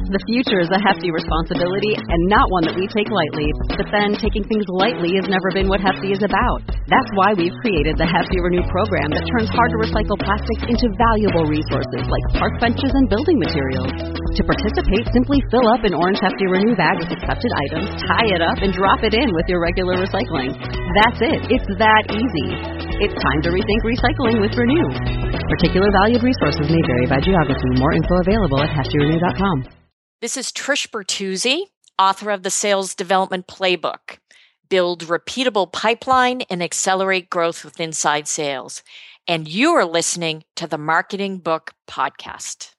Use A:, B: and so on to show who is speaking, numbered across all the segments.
A: The future is a hefty responsibility and not one that we take lightly. But then taking things lightly has never been what Hefty is about. That's why we've created the Hefty Renew program that turns hard-to-recycle plastics into valuable resources like park benches and building materials. To participate, simply fill up an orange Hefty Renew bag with accepted items, tie it up, and drop it in with your regular recycling. That's it. It's that easy. It's time to rethink recycling with Renew. Particular valued resources may vary by geography. More info available at heftyrenew.com.
B: This is Trish Bertuzzi, author of the Sales Development Playbook, Build Repeatable Pipeline and Accelerate Growth with Inside Sales. And you are listening to the Marketing Book Podcast.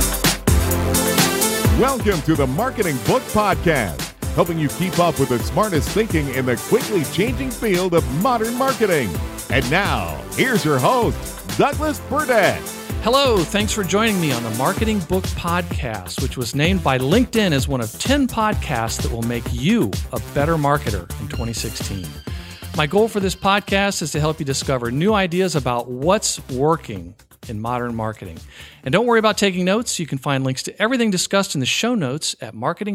C: Welcome to the Marketing Book Podcast, helping you keep up with the smartest thinking in the quickly changing field of modern marketing. And now, here's your host, Douglas Burdett.
D: Hello, thanks for joining me on the Marketing Book Podcast, which was named by LinkedIn as one of 10 podcasts that will make you a better marketer in 2016. My goal for this podcast is to help you discover new ideas about what's working in modern marketing. And don't worry about taking notes. You can find links to everything discussed in the show notes at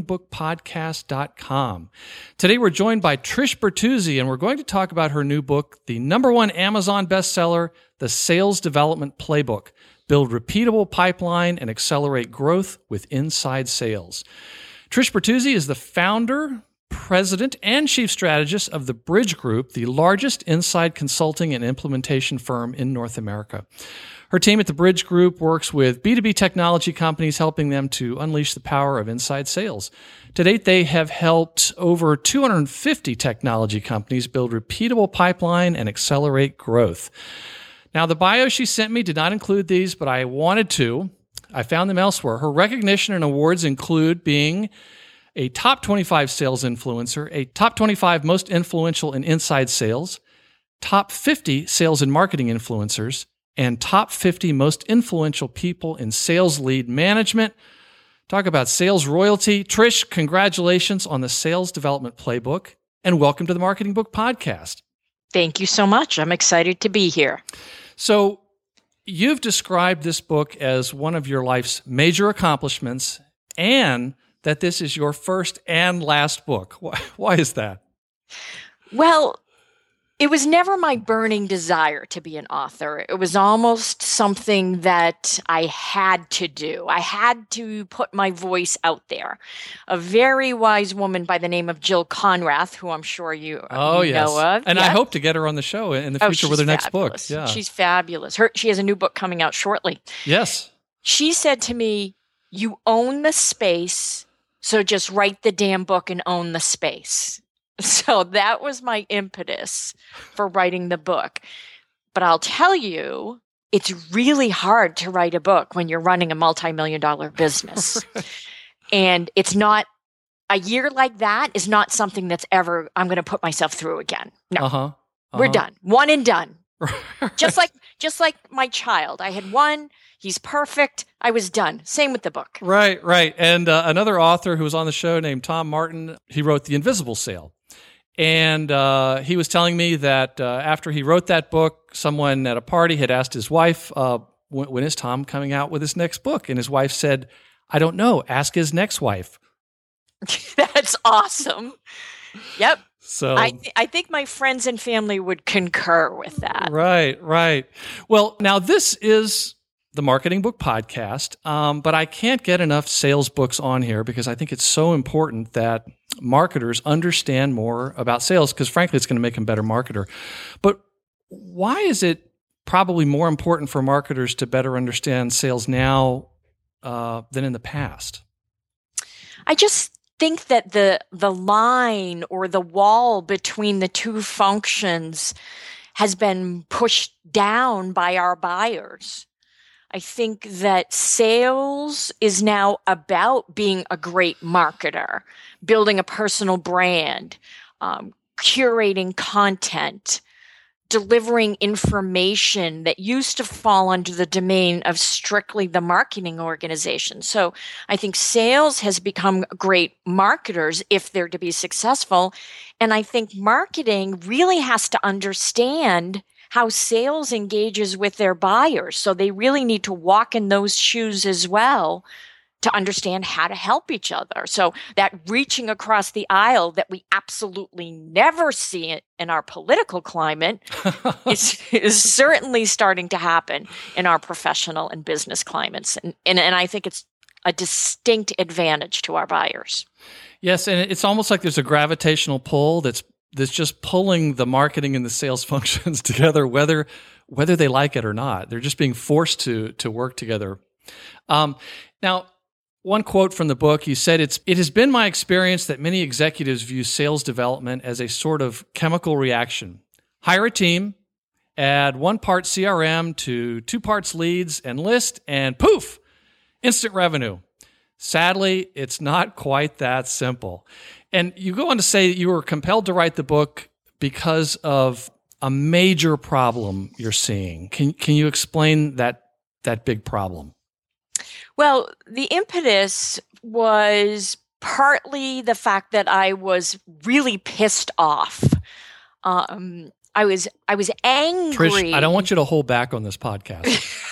D: marketingbookpodcast.com. Today we're joined by Trish Bertuzzi, and we're going to talk about her new book, the #1 Amazon bestseller, The Sales Development Playbook, Build Repeatable Pipeline and Accelerate Growth with Inside Sales. Trish Bertuzzi is the founder, president, and chief strategist of the Bridge Group, the largest inside consulting and implementation firm in North America. Her team at the Bridge Group works with B2B technology companies, helping them to unleash the power of inside sales. To date, they have helped over 250 technology companies build repeatable pipeline and accelerate growth. Now, the bio she sent me did not include these, but I wanted to. I found them elsewhere. Her recognition and awards include being a top 25 sales influencer, a top 25 most influential in inside sales, top 50 sales and marketing influencers, and top 50 most influential people in sales lead management. Talk about sales royalty. Trish, congratulations on the Sales Development Playbook, and welcome to the Marketing Book Podcast.
B: Thank you so much. I'm excited to be here.
D: So you've described this book as one of your life's major accomplishments, and that this is your first and last book. Why is that?
B: Well, it was never my burning desire to be an author. It was almost something that I had to do. I had to put my voice out there. A very wise woman by the name of Jill Konrath, who I'm sure you know of.
D: And
B: yes.
D: I hope to get her on the show in the future with her next book.
B: Yeah. She's fabulous. She has a new book coming out shortly.
D: Yes.
B: She said to me, "You own the space, so just write the damn book and own the space." So that was my impetus for writing the book. But I'll tell you, it's really hard to write a book when you're running a multi-million-dollar business. And it's not, a year like that is not something that's ever, I'm going to put myself through again. No, we're done. One and done. Just like my child. I had one. He's perfect. I was done. Same with the book.
D: Right. And another author who was on the show named Tom Martin, he wrote The Invisible Sale. And he was telling me that after he wrote that book, someone at a party had asked his wife, when is Tom coming out with his next book? And his wife said, "I don't know. Ask his next wife."
B: That's awesome. Yep.
D: So
B: I think my friends and family would concur with that.
D: Right. Well, now this is the Marketing Book Podcast, but I can't get enough sales books on here because I think it's so important that marketers understand more about sales because, frankly, it's going to make them a better marketer. But why is it probably more important for marketers to better understand sales now than in the past?
B: I just think that the line or the wall between the two functions has been pushed down by our buyers. I think that sales is now about being a great marketer, building a personal brand, curating content, delivering information that used to fall under the domain of strictly the marketing organization. So I think sales has become great marketers if they're to be successful. And I think marketing really has to understand how sales engages with their buyers. So they really need to walk in those shoes as well to understand how to help each other. So that reaching across the aisle that we absolutely never see in our political climate is certainly starting to happen in our professional and business climates. And I think it's a distinct advantage to our buyers.
D: Yes, and it's almost like there's a gravitational pull that's just pulling the marketing and the sales functions together, whether they like it or not. They're just being forced to work together. Now, one quote from the book, you said, it has been my experience that many executives view sales development as a sort of chemical reaction. Hire a team, add 1 part CRM to 2 parts leads and list, and poof, instant revenue. Sadly, it's not quite that simple. And you go on to say that you were compelled to write the book because of a major problem you're seeing. Can you explain that big problem?
B: Well, the impetus was partly the fact that I was really pissed off. I was angry.
D: Trish, I don't want you to hold back on this podcast.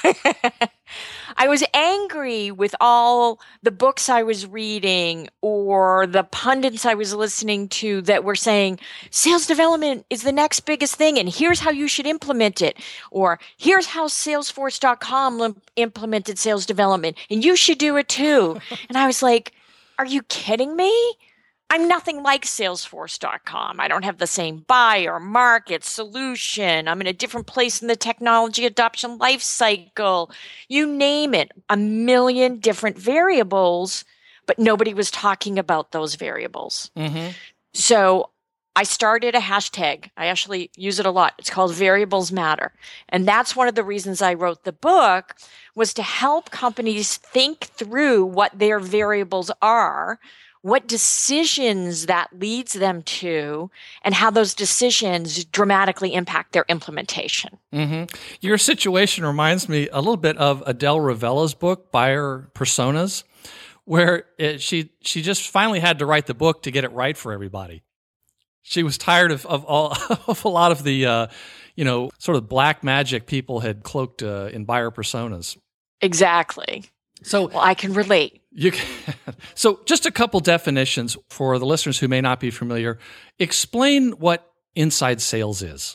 B: I was angry with all the books I was reading or the pundits I was listening to that were saying sales development is the next biggest thing and here's how you should implement it, or here's how Salesforce.com implemented sales development and you should do it too. And I was like, are you kidding me? I'm nothing like Salesforce.com. I don't have the same buyer, market, solution. I'm in a different place in the technology adoption life cycle. You name it, a million different variables, but nobody was talking about those variables. Mm-hmm. So I started a hashtag. I actually use it a lot. It's called Variables Matter. And that's one of the reasons I wrote the book, was to help companies think through what their variables are, what decisions that leads them to, and how those decisions dramatically impact their implementation.
D: Mm-hmm. Your situation reminds me a little bit of Adele Ravella's book, Buyer Personas, where she just finally had to write the book to get it right for everybody. She was tired of a lot of the sort of black magic people had cloaked in buyer personas.
B: Exactly.
D: So
B: I can relate.
D: So just a couple definitions for the listeners who may not be familiar. Explain what inside sales is.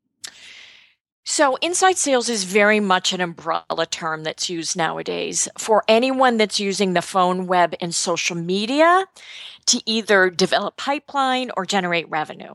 B: So inside sales is very much an umbrella term that's used nowadays for anyone that's using the phone, web, and social media to either develop pipeline or generate revenue.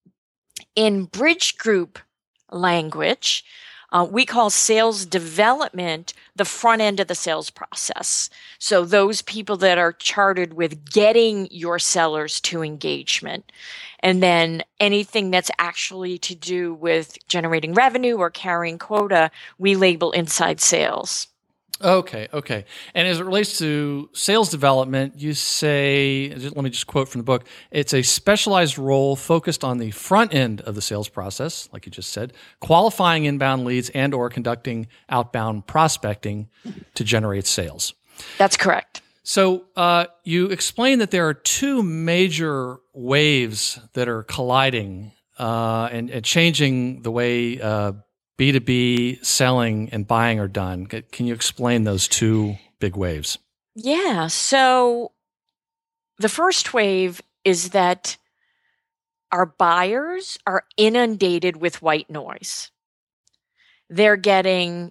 B: In Bridge Group language, we call sales development the front end of the sales process. So those people that are chartered with getting your sellers to engagement. And then anything that's actually to do with generating revenue or carrying quota, we label inside sales.
D: Okay. And as it relates to sales development, you say, let me just quote from the book, it's a specialized role focused on the front end of the sales process, like you just said, qualifying inbound leads and or conducting outbound prospecting to generate sales.
B: That's correct.
D: So you explain that there are 2 major waves that are colliding and changing the way B2B selling and buying are done. Can you explain those 2 big waves?
B: Yeah. So the first wave is that our buyers are inundated with white noise. They're getting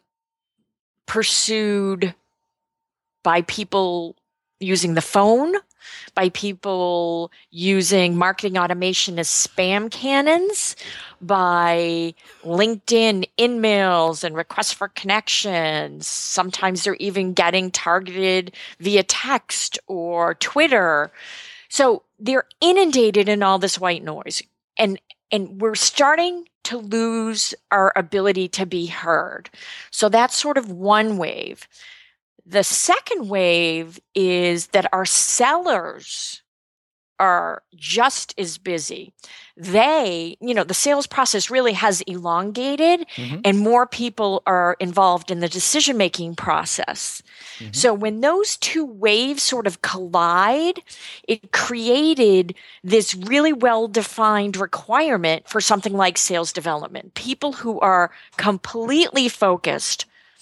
B: pursued by people using the phone, by people using marketing automation as spam cannons, by LinkedIn in-mails and requests for connections. Sometimes they're even getting targeted via text or Twitter. So they're inundated in all this white noise. And we're starting to lose our ability to be heard. So that's sort of one wave. The second wave is that our sellers are just as busy. The sales process really has elongated, and more people are involved in the decision-making process. Mm-hmm. So when those 2 waves sort of collide, it created this really well-defined requirement for something like sales development. People who are completely focused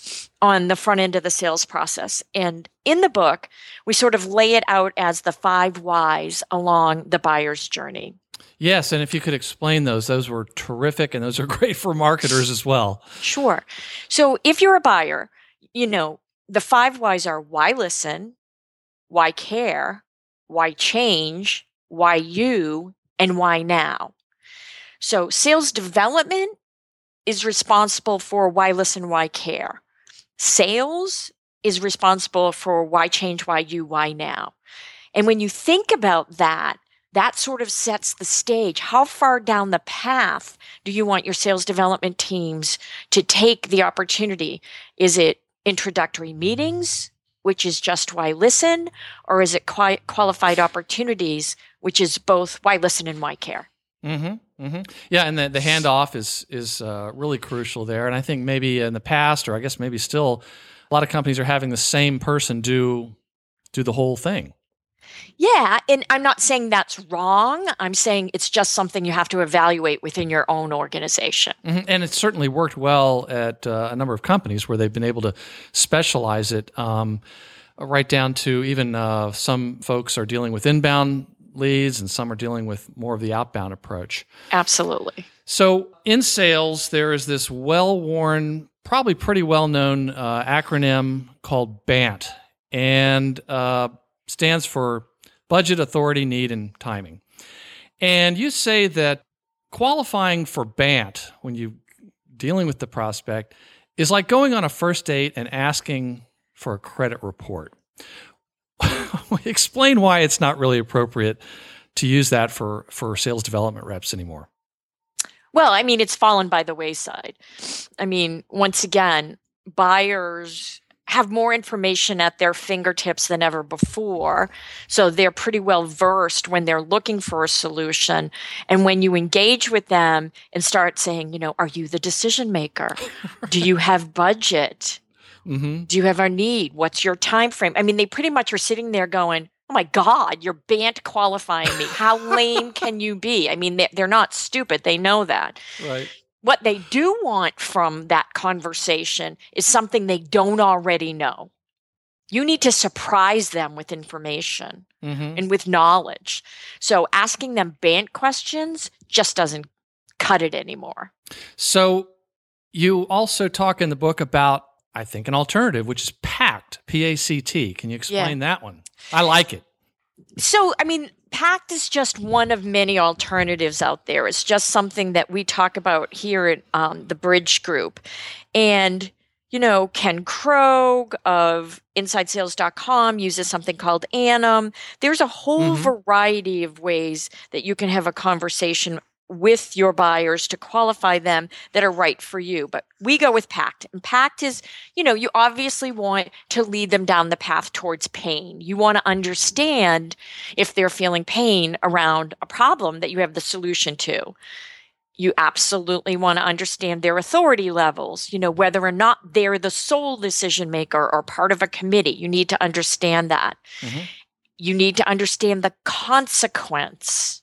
B: on the front end of the sales process. And in the book, we sort of lay it out as the 5 whys along the buyer's journey.
D: Yes, and if you could explain those were terrific, and those are great for marketers as well.
B: Sure. So if you're a buyer, the 5 whys are why listen, why care, why change, why you, and why now. So sales development is responsible for why listen, why care. Sales is responsible for why change, why you, why now. And when you think about that, that sort of sets the stage. How far down the path do you want your sales development teams to take the opportunity? Is it introductory meetings, which is just why listen, or is it qualified opportunities, which is both why listen and why care?
D: Mm-hmm. Mm-hmm. Yeah, and the handoff is really crucial there. And I think maybe in the past, or I guess maybe still, a lot of companies are having the same person do the whole thing.
B: Yeah, and I'm not saying that's wrong. I'm saying it's just something you have to evaluate within your own organization.
D: Mm-hmm. And it's certainly worked well at a number of companies where they've been able to specialize it, right down to even some folks are dealing with inbound leads and some are dealing with more of the outbound approach.
B: Absolutely.
D: So in sales, there is this well-worn, probably pretty well-known acronym called BANT, and stands for budget, authority, need, and timing. And you say that qualifying for BANT when you're dealing with the prospect is like going on a first date and asking for a credit report. Explain why it's not really appropriate to use that for sales development reps anymore.
B: Well, I mean, it's fallen by the wayside. I mean, once again, buyers have more information at their fingertips than ever before. So they're pretty well versed when they're looking for a solution. And when you engage with them and start saying, are you the decision maker? Do you have budget? Mm-hmm. Do you have a need? What's your time frame? I mean, they pretty much are sitting there going, oh my God, you're BANT qualifying me. How lame can you be? I mean, they're not stupid. They know that.
D: Right.
B: What they do want from that conversation is something they don't already know. You need to surprise them with information and with knowledge. So asking them BANT questions just doesn't cut it anymore.
D: So you also talk in the book about, I think, an alternative, which is PACT, P-A-C-T. Can you explain that one? I like it.
B: So, I mean, PACT is just one of many alternatives out there. It's just something that we talk about here at the Bridge Group. And, Ken Krogh of InsideSales.com uses something called ANAM. There's a whole variety of ways that you can have a conversation with your buyers to qualify them that are right for you. But we go with PACT. And PACT is, you obviously want to lead them down the path towards pain. You want to understand if they're feeling pain around a problem that you have the solution to. You absolutely want to understand their authority levels, whether or not they're the sole decision maker or part of a committee. You need to understand that. You need to understand the consequence.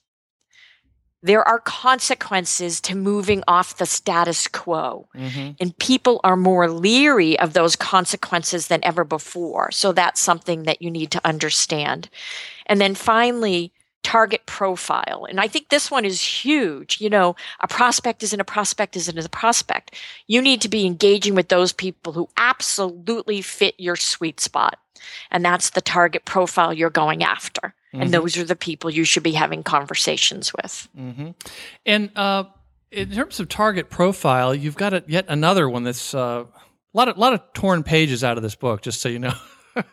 B: There are consequences to moving off the status quo, and people are more leery of those consequences than ever before. So that's something that you need to understand. And then finally, target profile. And I think this one is huge. A prospect isn't a prospect isn't a prospect. You need to be engaging with those people who absolutely fit your sweet spot. And that's the target profile you're going after. And those are the people you should be having conversations with.
D: And in terms of target profile, you've got yet another one that's a lot of torn pages out of this book, just so you know.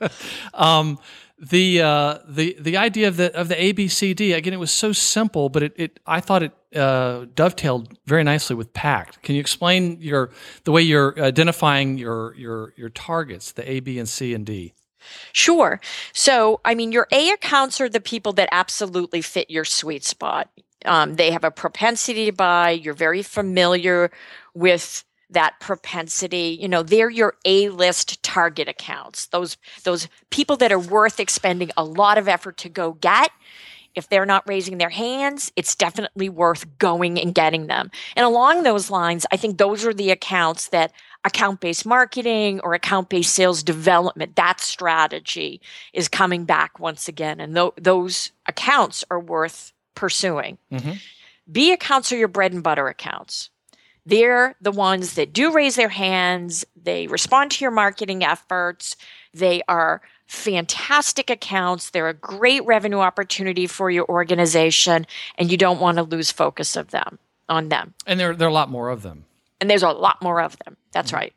D: The idea of the ABCD, again, it was so simple, but I thought it dovetailed very nicely with PACT. Can you explain the way you're identifying your targets, the A, B, and C, and D?
B: Sure. So, I mean, your A accounts are the people that absolutely fit your sweet spot. They have a propensity to buy. You're very familiar with that propensity. They're your A-list target accounts. Those people that are worth expending a lot of effort to go get. If they're not raising their hands, it's definitely worth going and getting them. And along those lines, I think those are the accounts that account-based marketing or account-based sales development, that strategy is coming back once again. And those accounts are worth pursuing.
D: Mm-hmm.
B: B accounts are your bread and butter accounts. They're the ones that do raise their hands. They respond to your marketing efforts. They are fantastic accounts. They're a great revenue opportunity for your organization, and you don't want to lose focus on them.
D: And there are a lot more of them.
B: And there's a lot more of them. That's right.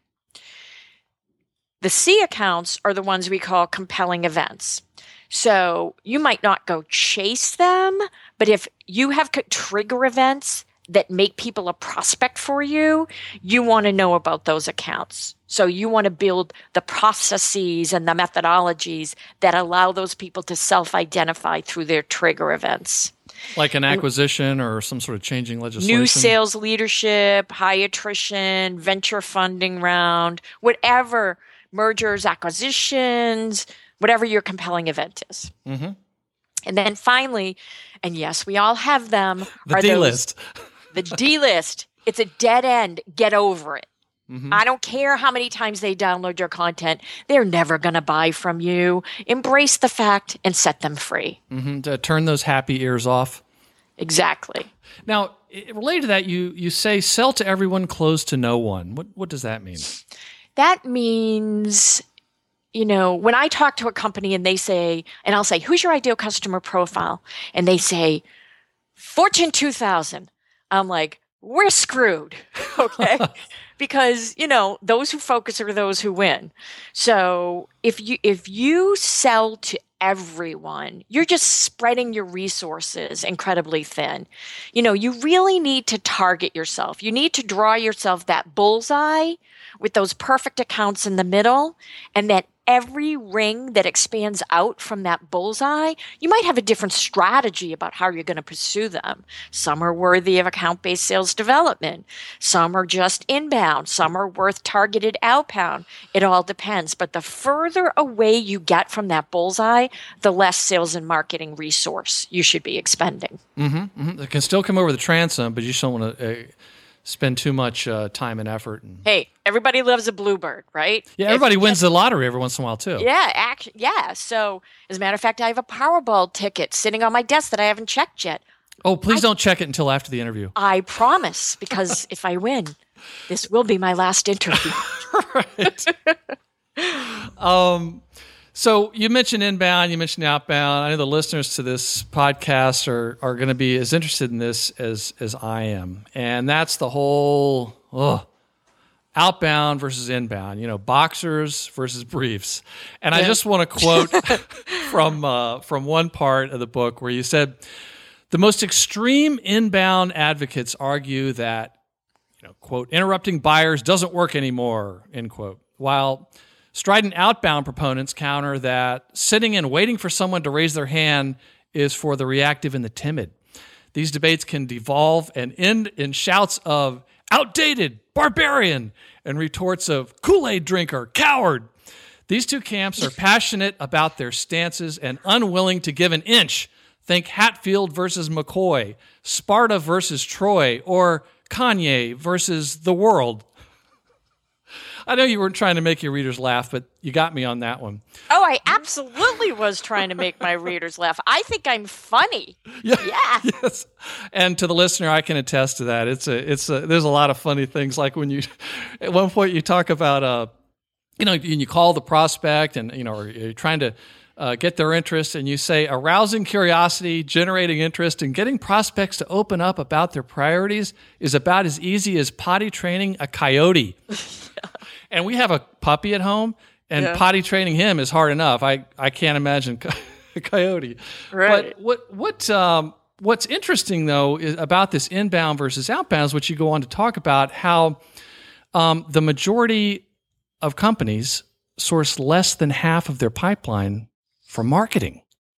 B: The C accounts are the ones we call compelling events. So you might not go chase them, but if you have trigger events that make people a prospect for you, you want to know about those accounts. So you want to build the processes and the methodologies that allow those people to self-identify through their trigger events.
D: Like an acquisition or some sort of changing legislation?
B: New sales leadership, high attrition, venture funding round, whatever, mergers, acquisitions, whatever your compelling event is.
D: Mm-hmm.
B: And then finally, and yes, we all have them.
D: The D-list.
B: The D-list. It's a dead end. Get over it.
D: Mm-hmm.
B: I don't care how many times they download your content. They're never going to buy from you. Embrace the fact and set them free.
D: Mm-hmm. To turn those happy ears off.
B: Exactly.
D: Now, related to that, you say sell to everyone, close to no one. What does that mean?
B: That means, when I talk to a company and they say, and I'll say, who's your ideal customer profile? And they say, Fortune 2000. I'm like, we're screwed, okay? Because, those who focus are those who win. So if you sell to everyone, you're just spreading your resources incredibly thin. You really need to target yourself. You need to draw yourself that bullseye with those perfect accounts in the middle, and that every ring that expands out from that bullseye, you might have a different strategy about how you're going to pursue them. Some are worthy of account-based sales development. Some are just inbound. Some are worth targeted outbound. It all depends. But the further away you get from that bullseye, the less sales and marketing resource you should be expending.
D: Mm-hmm, mm-hmm. It can still come over the transom, but you just don't want to spend too much time and effort.
B: Hey, everybody loves a bluebird, right?
D: Yeah, everybody wins the lottery every once in a while, too.
B: Yeah. So, as a matter of fact, I have a Powerball ticket sitting on my desk that I haven't checked yet.
D: Oh, please don't check it until after the interview.
B: I promise, because if I win, this will be my last interview.
D: Right. So you mentioned inbound, you mentioned outbound. I know the listeners to this podcast are going to be as interested in this as I am. And that's the whole outbound versus inbound, boxers versus briefs. And I just want to quote from one part of the book where you said, the most extreme inbound advocates argue that, quote, interrupting buyers doesn't work anymore, end quote, while strident outbound proponents counter that sitting and waiting for someone to raise their hand is for the reactive and the timid. These debates can devolve and end in shouts of outdated, barbarian, and retorts of Kool-Aid drinker, coward. These two camps are passionate about their stances and unwilling to give an inch. Think Hatfield versus McCoy, Sparta versus Troy, or Kanye versus the world. I know you weren't trying to make your readers laugh, but you got me on that one.
B: Oh, I absolutely was trying to make my readers laugh. I think I'm funny. Yeah.
D: Yes. And to the listener, I can attest to that. There's a lot of funny things. Like when at one point you talk about, you call the prospect and, or you're trying to get their interest, and you say arousing curiosity, generating interest, and getting prospects to open up about their priorities is about as easy as potty training a coyote. And we have a puppy at home, and potty training him is hard enough. I can't imagine a coyote.
B: Right.
D: But what's interesting though is about this inbound versus outbound is what you go on to talk about how the majority of companies source less than half of their pipeline for marketing,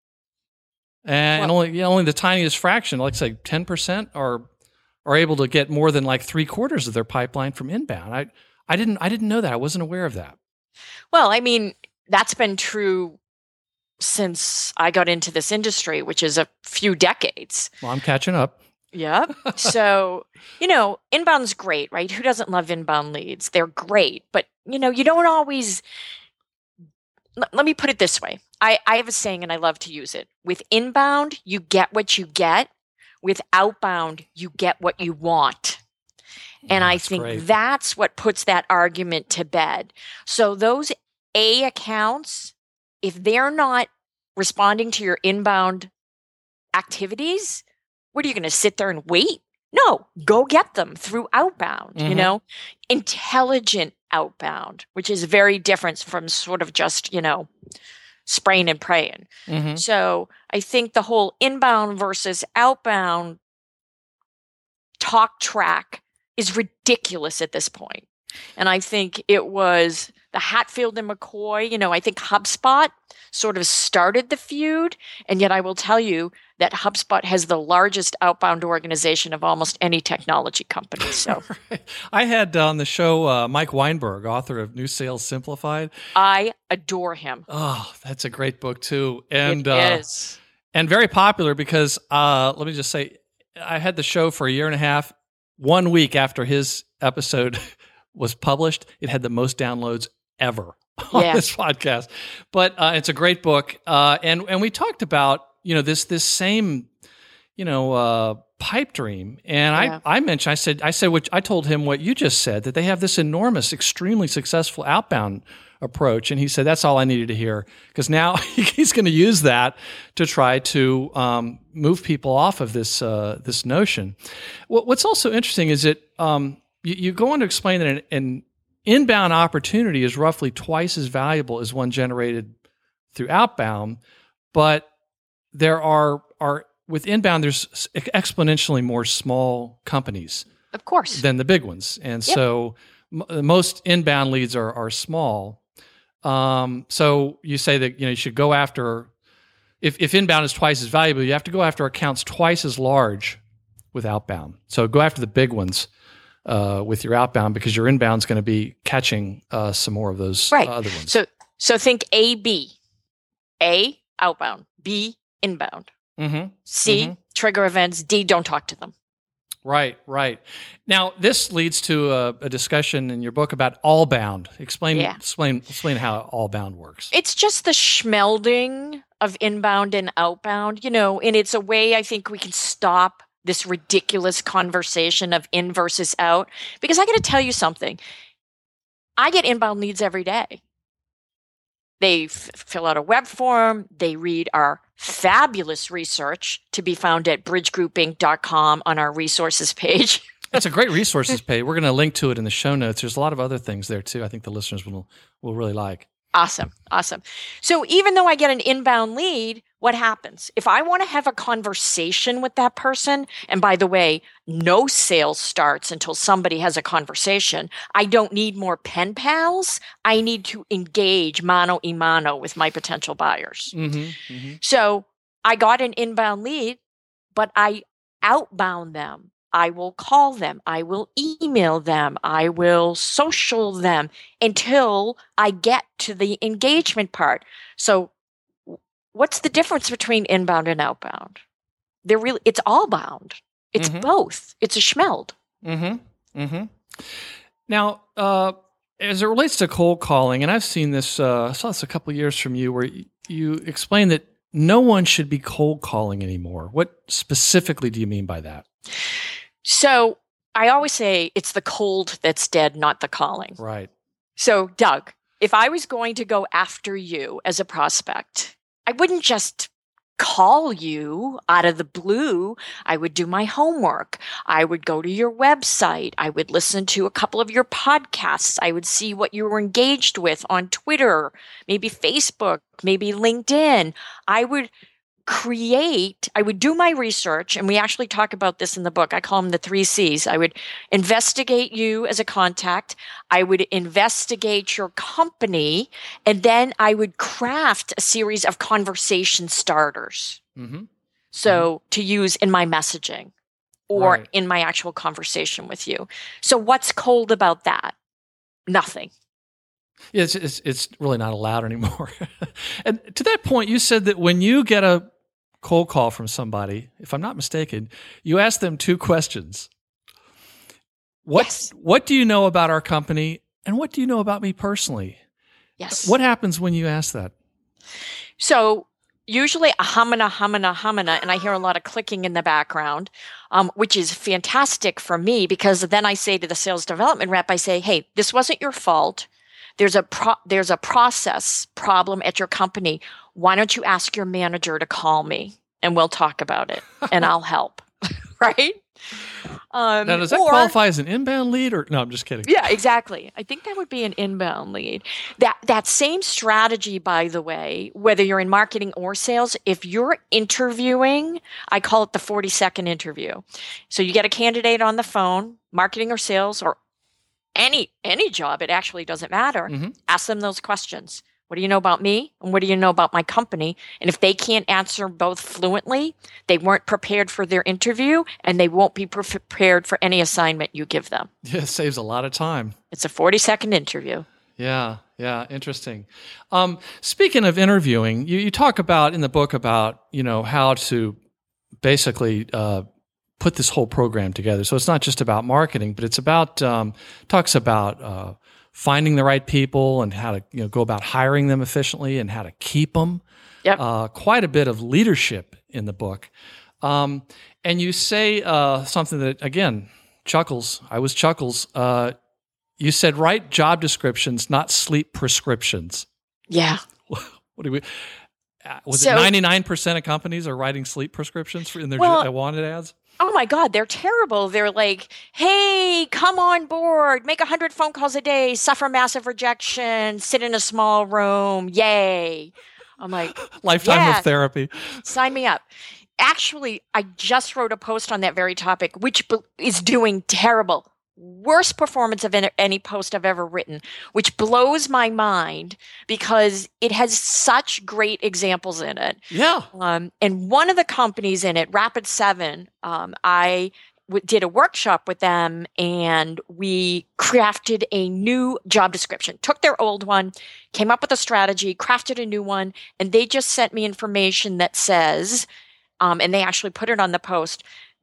D: and only the tiniest fraction, like say 10%, are able to get more than like 3/4 of their pipeline from inbound. I didn't know that. I wasn't aware of that.
B: Well, I mean, that's been true since I got into this industry, which is a few decades.
D: Well, I'm catching up.
B: Yep. So, inbound's great, right? Who doesn't love inbound leads? They're great, but you don't always. Let me put it this way. I have a saying and I love to use it. With inbound, you get what you get. With outbound, you get what you want. And I think that's what puts that argument to bed. So those A accounts, if they're not responding to your inbound activities, what are you going to sit there and wait? No, go get them through outbound, intelligent outbound, which is very different from sort of just, spraying and praying. Mm-hmm. So I think the whole inbound versus outbound talk track is ridiculous at this point. And I think it was the Hatfield and McCoy, I think HubSpot sort of started the feud. And yet I will tell you that HubSpot has the largest outbound organization of almost any technology company. So
D: I had on the show Mike Weinberg, author of New Sales Simplified.
B: I adore him.
D: Oh, that's a great book too. And
B: it is.
D: And very popular because let me just say, I had the show for a year and a half. 1 week after his episode was published, it had the most downloads ever on this podcast. But it's a great book, and we talked about this same pipe dream, and I mentioned I told him what you just said, that they have this enormous, extremely successful outbound approach, and he said that's all I needed to hear, because now he's going to use that to try to move people off of this this notion. What's also interesting is that you go on to explain that an inbound opportunity is roughly twice as valuable as one generated through outbound, but there are with inbound there's exponentially more small companies,
B: of course,
D: than the big ones, and so most inbound leads are small. So you say that you should go after, if inbound is twice as valuable, you have to go after accounts twice as large with outbound. So go after the big ones with your outbound, because your inbound is going to be catching some more of those other ones.
B: So think A, B. A, outbound. B, inbound.
D: Mm-hmm.
B: C, trigger events. D, don't talk to them.
D: Right. Now, this leads to a discussion in your book about all-bound. Explain how all-bound works.
B: It's just the schmelding of inbound and outbound, and it's a way I think we can stop this ridiculous conversation of in versus out. Because I got to tell you something. I get inbound leads every day. They fill out a web form. They read our fabulous research, to be found at bridgegroupinc.com on our resources page.
D: It's a great resources page. We're going to link to it in the show notes. There's a lot of other things there too. I think the listeners will really like.
B: Awesome. So even though I get an inbound lead, what happens? If I want to have a conversation with that person, and by the way, no sales starts until somebody has a conversation. I don't need more pen pals. I need to engage mano a mano with my potential buyers. So I got an inbound lead, but I outbound them. I will call them. I will email them. I will social them until I get to the engagement part. So what's the difference between inbound and outbound? It's all bound. It's both. It's a schmeld.
D: Now, as it relates to cold calling, and I've seen this, I saw this a couple of years from you, where you explain that no one should be cold calling anymore. What specifically do you mean by that?
B: So I always say it's the cold that's dead, not the calling.
D: Right.
B: So Doug, if I was going to go after you as a prospect, I wouldn't just call you out of the blue. I would do my homework. I would go to your website. I would listen to a couple of your podcasts. I would see what you were engaged with on Twitter, maybe Facebook, maybe LinkedIn. I would do my research, and we actually talk about this in the book. I call them the 3 C's. I would investigate you as a contact. I would investigate your company, and then I would craft a series of conversation starters. To use in my messaging or in my actual conversation with you. So what's cold about that? Nothing.
D: Yeah, it's really not allowed anymore. And to that point, you said that when you get a cold call from somebody, if I'm not mistaken, you ask them 2 questions. What do you know about our company, and what do you know about me personally?
B: Yes.
D: What happens when you ask that?
B: So usually a humana, and I hear a lot of clicking in the background, which is fantastic for me, because then I say to the sales development rep, I say, hey, this wasn't your fault. There's a process problem at your company. Why don't you ask your manager to call me and we'll talk about it and I'll help, right?
D: Now, does that qualify as an inbound lead or no? I'm just kidding.
B: Yeah, exactly. I think that would be an inbound lead. That same strategy, by the way, whether you're in marketing or sales, if you're interviewing, I call it the 40-second interview. So you get a candidate on the phone, marketing or sales or any job, it actually doesn't matter.
D: Mm-hmm.
B: Ask them those questions. What do you know about me? And what do you know about my company? And if they can't answer both fluently, they weren't prepared for their interview and they won't be prepared for any assignment you give them.
D: Yeah, it saves a lot of time.
B: It's a 40-second interview.
D: Yeah, interesting. Speaking of interviewing, you talk about in the book about, how to basically put this whole program together. So it's not just about marketing, but it's about, talks about finding the right people and how to go about hiring them efficiently and how to keep them.
B: Yep.
D: Quite a bit of leadership in the book. And you say something that, again, chuckles. I was chuckles. You said write job descriptions, not sleep prescriptions.
B: Yeah.
D: What do we? Was it 99% of companies are writing sleep prescriptions in their wanted ads?
B: Oh my God, they're terrible. They're like, hey, come on board, make 100 phone calls a day, suffer massive rejection, sit in a small room, yay. I'm like,
D: lifetime of therapy.
B: Sign me up. Actually, I just wrote a post on that very topic, which is doing terrible. Worst performance of any post I've ever written, which blows my mind because it has such great examples in it.
D: Yeah.
B: And one of the companies in it, Rapid7, I did a workshop with them and we crafted a new job description, took their old one, came up with a strategy, crafted a new one, and they just sent me information that says, and they actually put it on the post,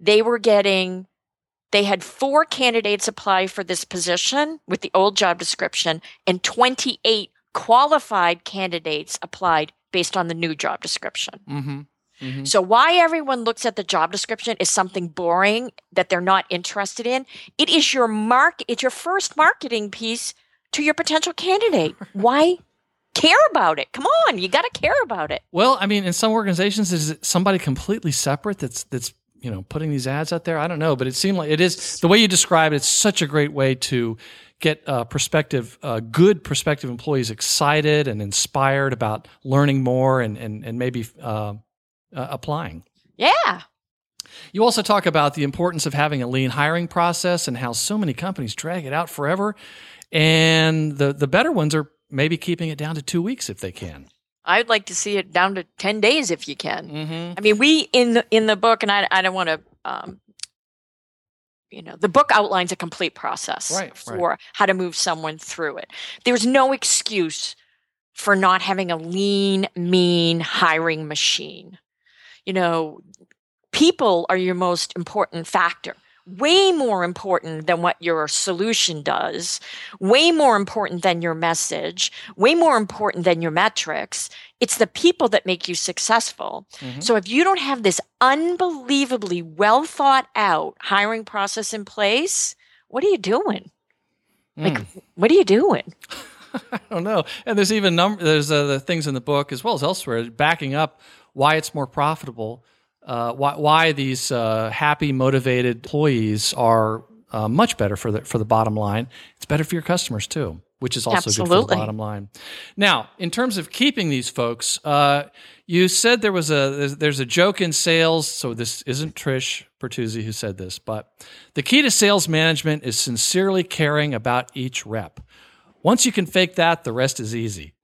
B: they had 4 candidates apply for this position with the old job description, and 28 qualified candidates applied based on the new job description.
D: Mm-hmm. Mm-hmm.
B: So why everyone looks at the job description is something boring that they're not interested in. It is it's your first marketing piece to your potential candidate. Why care about it? Come on, you got to care about it.
D: Well, I mean, in some organizations, is it somebody completely separate that's putting these ads out there? I don't know, but it seemed like it is the way you describe it. It's such a great way to get good prospective employees excited and inspired about learning more and maybe applying.
B: Yeah.
D: You also talk about the importance of having a lean hiring process and how so many companies drag it out forever, and the better ones are maybe keeping it down to 2 weeks if they can.
B: I'd like to see it down to 10 days if you can.
D: Mm-hmm.
B: I mean, we in the book, and I don't want to, the book outlines a complete process for how to move someone through it. There's no excuse for not having a lean, mean hiring machine. People are your most important factor. Way more important than what your solution does, way more important than your message, way more important than your metrics. It's the people that make you successful. Mm-hmm. So if you don't have this unbelievably well thought out hiring process in place, what are you doing? What are you doing?
D: I don't know. And there's even there's the things in the book as well as elsewhere backing up why it's more profitable. Why these happy, motivated employees are much better for the bottom line. It's better for your customers too, which is also good for the bottom line. Now, in terms of keeping these folks, you said there's a joke in sales. So this isn't Trish Bertuzzi who said this, but the key to sales management is sincerely caring about each rep. Once you can fake that, the rest is easy.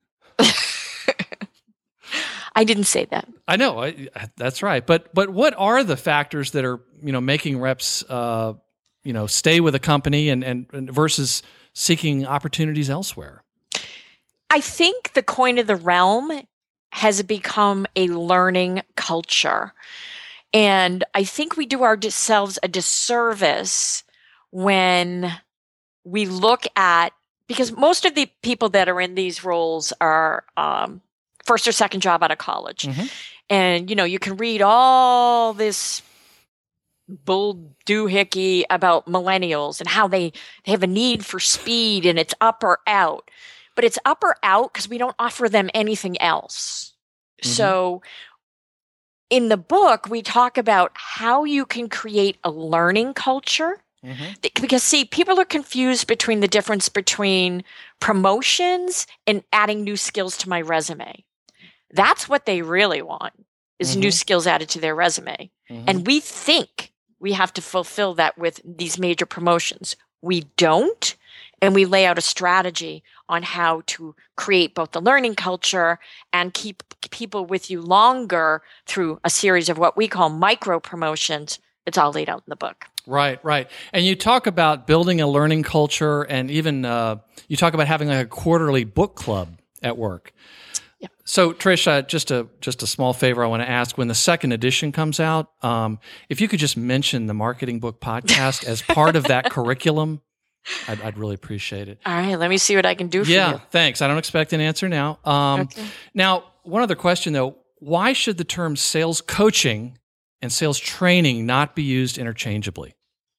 B: I didn't say that.
D: I know that's right. But what are the factors that are making reps stay with a company and versus seeking opportunities elsewhere?
B: I think the coin of the realm has become a learning culture. And I think we do ourselves a disservice when we look at, because most of the people that are in these roles are first or second job out of college.
D: Mm-hmm.
B: And, you can read all this bull doohickey about millennials and how they have a need for speed and it's up or out. But it's up or out because we don't offer them anything else. Mm-hmm. So in the book, we talk about how you can create a learning culture. Mm-hmm. Because, see, people are confused between the difference between promotions and adding new skills to my resume. That's what they really want, is new skills added to their resume. Mm-hmm. And we think we have to fulfill that with these major promotions. We don't. And we lay out a strategy on how to create both the learning culture and keep people with you longer through a series of what we call micro promotions. It's all laid out in the book.
D: Right. And you talk about building a learning culture, and even you talk about having like a quarterly book club at work. Yeah. So, Trish, just a small favor I want to ask. When the second edition comes out, if you could just mention the Marketing Book Podcast as part of that curriculum, I'd really appreciate it.
B: All right, let me see what I can do for you.
D: Yeah, thanks. I don't expect an answer now. Okay. Now, one other question, though. Why should the terms sales coaching and sales training not be used interchangeably?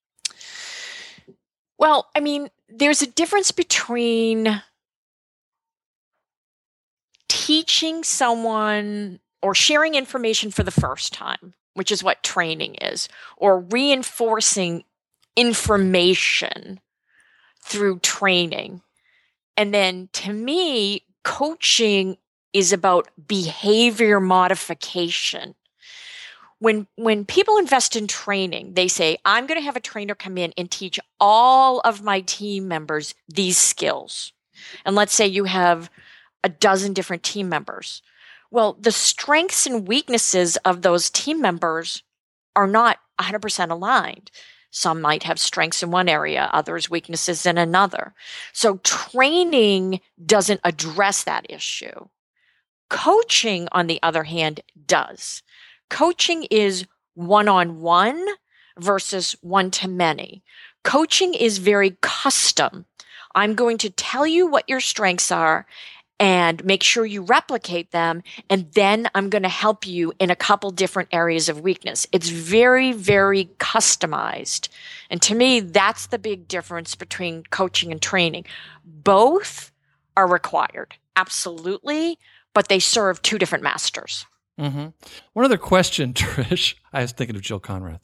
B: Well, I mean, there's a difference between teaching someone or sharing information for the first time, which is what training is, or reinforcing information through training. And then to me, coaching is about behavior modification. When people invest in training, they say, I'm going to have a trainer come in and teach all of my team members these skills. And let's say you have a dozen different team members. Well, the strengths and weaknesses of those team members are not 100% aligned. Some might have strengths in one area, others weaknesses in another. So training doesn't address that issue. Coaching, on the other hand, does. Coaching is one-on-one versus one-to-many. Coaching is very custom. I'm going to tell you what your strengths are and make sure you replicate them, and then I'm going to help you in a couple different areas of weakness. It's very, very customized. And to me, that's the big difference between coaching and training. Both are required, absolutely, but they serve two different masters.
D: Mm-hmm. One other question, Trish, I was thinking of Jill Conrath,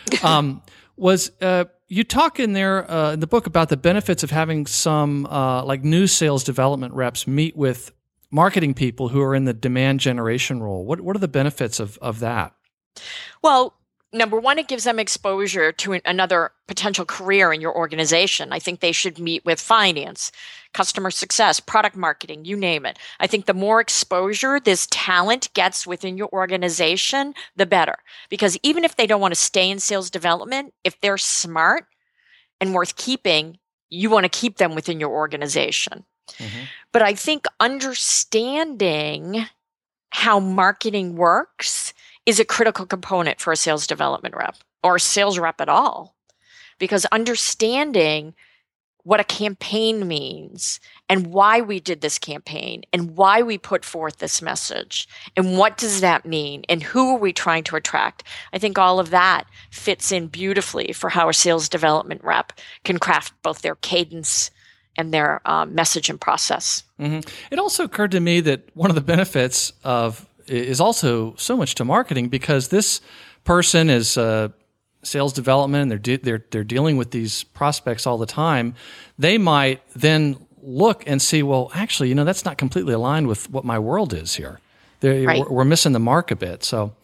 D: was you talk in there in the book about the benefits of having some like new sales development reps meet with marketing people who are in the demand generation role. What are the benefits of that?
B: Well, number one, it gives them exposure to another potential career in your organization. I think they should meet with finance, customer success, product marketing, you name it. I think the more exposure this talent gets within your organization, the better. Because even if they don't want to stay in sales development, if they're smart and worth keeping, you want to keep them within your organization. Mm-hmm. But I think understanding how marketing works is a critical component for a sales development rep or a sales rep at all. Because understanding what a campaign means and why we did this campaign and why we put forth this message and what does that mean and who are we trying to attract, I think all of that fits in beautifully for how a sales development rep can craft both their cadence and their message and process. Mm-hmm.
D: It also occurred to me that one of the benefits is also so much to marketing, because this person is sales development and they're dealing with these prospects all the time. They might then look and see, well, actually, that's not completely aligned with what my world is here. Right. We're missing the mark a bit. So,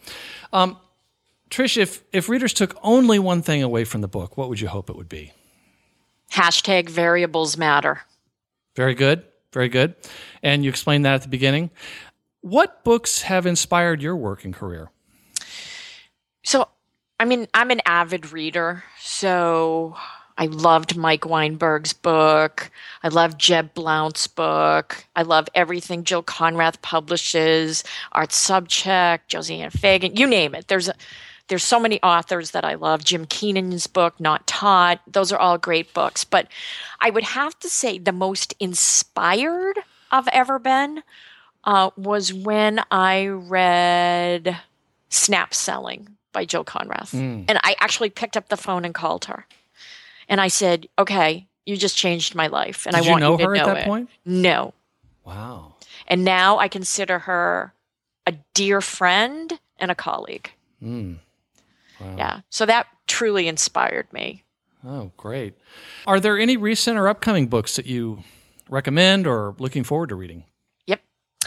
D: Trish, if readers took only one thing away from the book, what would you hope it would be?
B: # variables matter.
D: Very good. Very good. And you explained that at the beginning. What books have inspired your work and career?
B: So, I'm an avid reader. So I loved Mike Weinberg's book. I love Jeb Blount's book. I love everything Jill Konrath publishes, Art Sobczak, Josiane Fagan, you name it. There's so many authors that I love. Jim Keenan's book, Not Taught. Those are all great books. But I would have to say the most inspired I've ever been was when I read Snap Selling by Jill Konrath. And I actually picked up the phone and called her. And I said, okay, you just changed my life. And
D: Did
B: I want
D: you know
B: you to
D: her at
B: know
D: that
B: it.
D: point?
B: No.
D: Wow.
B: And now I consider her a dear friend and a colleague.
D: Wow.
B: Yeah. So that truly inspired me.
D: Oh, great. Are there any recent or upcoming books that you recommend or looking forward to reading?
B: Yep.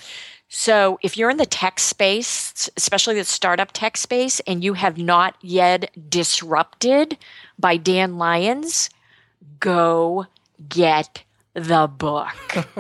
B: So if you're in the tech space, especially the startup tech space, and you have not yet Disrupted by Dan Lyons, go get the book.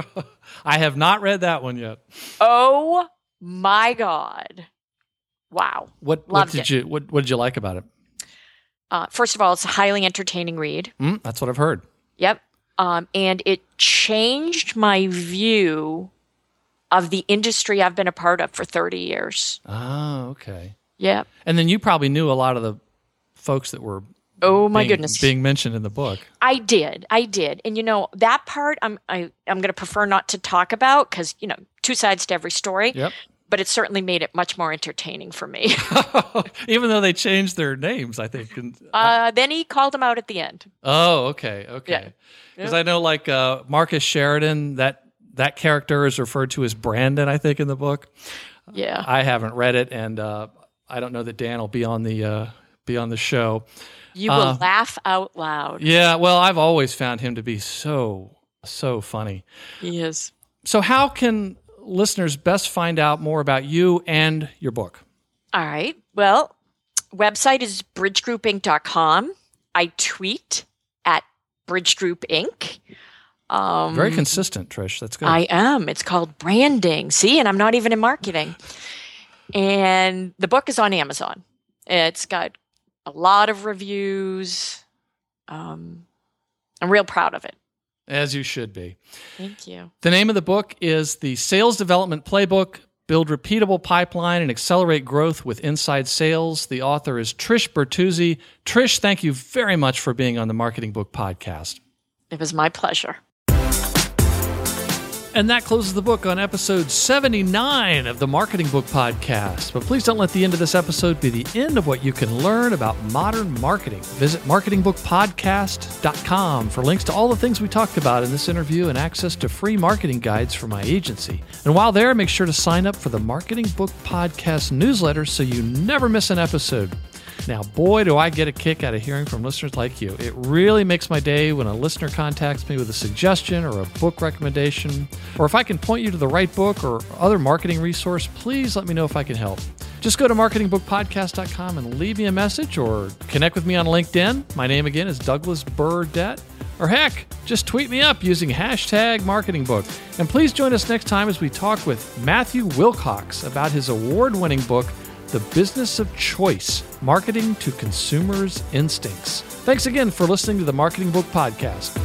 D: I have not read that one yet.
B: Oh my God. Wow.
D: What did you like about it?
B: First of all, it's a highly entertaining read.
D: That's what I've heard.
B: Yep. And it changed my view of the industry I've been a part of for 30 years.
D: Oh, okay.
B: Yep.
D: And then you probably knew a lot of the folks that were
B: goodness,
D: being mentioned in the book.
B: I did. And that part I'm going to prefer not to talk about because, two sides to every story.
D: Yep.
B: But it certainly made it much more entertaining for me.
D: Even though they changed their names, I think.
B: Then he called them out at the end.
D: Oh, okay. Because I know like Marcus Sheridan, that character is referred to as Brandon, I think, in the book.
B: Yeah.
D: I haven't read it, and I don't know that Dan will be on the show.
B: You will laugh out loud.
D: Yeah, well, I've always found him to be so funny.
B: He is.
D: So how can listeners best find out more about you and your book?
B: All right. Well, website is bridgegroupinc.com. I tweet at Bridge Group Inc.
D: Very consistent, Trish. That's good.
B: I am. It's called branding. See, and I'm not even in marketing. And the book is on Amazon. It's got a lot of reviews. I'm real proud of it.
D: As you should be.
B: Thank you.
D: The name of the book is The Sales Development Playbook, Build Repeatable Pipeline and Accelerate Growth with Inside Sales. The author is Trish Bertuzzi. Trish, thank you very much for being on the Marketing Book Podcast.
B: It was my pleasure.
D: And that closes the book on episode 79 of the Marketing Book Podcast. But please don't let the end of this episode be the end of what you can learn about modern marketing. Visit marketingbookpodcast.com for links to all the things we talked about in this interview and access to free marketing guides from my agency. And while there, make sure to sign up for the Marketing Book Podcast newsletter so you never miss an episode. Now, boy, do I get a kick out of hearing from listeners like you. It really makes my day when a listener contacts me with a suggestion or a book recommendation. Or if I can point you to the right book or other marketing resource, please let me know if I can help. Just go to marketingbookpodcast.com and leave me a message or connect with me on LinkedIn. My name again is Douglas Burdett. Or heck, just tweet me up using #MarketingBook. And please join us next time as we talk with Matthew Wilcox about his award-winning book, The Business of Choice, Marketing to Consumers' Instincts. Thanks again for listening to the Marketing Book Podcast.